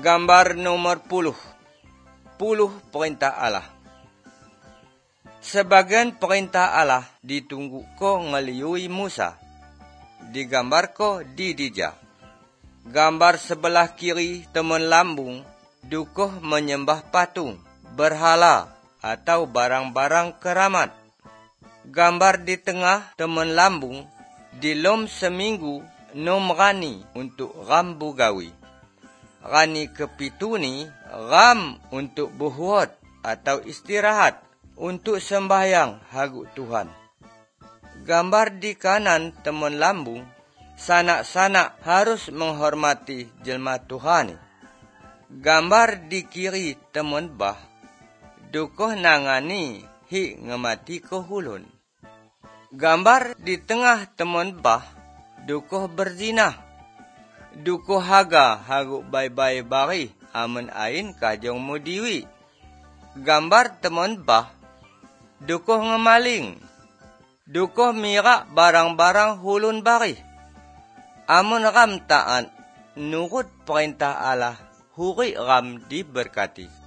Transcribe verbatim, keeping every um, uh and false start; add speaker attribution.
Speaker 1: Gambar nomor puluh. Puluh perintah Allah. Sebagian perintah Allah ditunggu ko ngeliui Musa. Digambar ko di dija. Gambar sebelah kiri temen lambung, dukuh menyembah patung, berhala, atau barang-barang keramat. Gambar di tengah temen lambung, dilom seminggu nom rani untuk ram bugawi. Rani kepitu ni ram untuk buhuat atau istirahat untuk sembahyang hagu Tuhan. Gambar di kanan temen lambung, sanak-sanak harus menghormati jelma Tuhan. Gambar di kiri temen bah, dukuh nangani hi ngemati ko hulun. Gambar di tengah temen bah, dukuh berzina. Dukuh haga hagu bai-bai bari amen ain kajong mudiwi. Gambar temen bah, dukuh ngemaling. Dukuh mirak barang-barang hulun bari. Amun ram taat nurut perintah Allah, huri ram diberkati.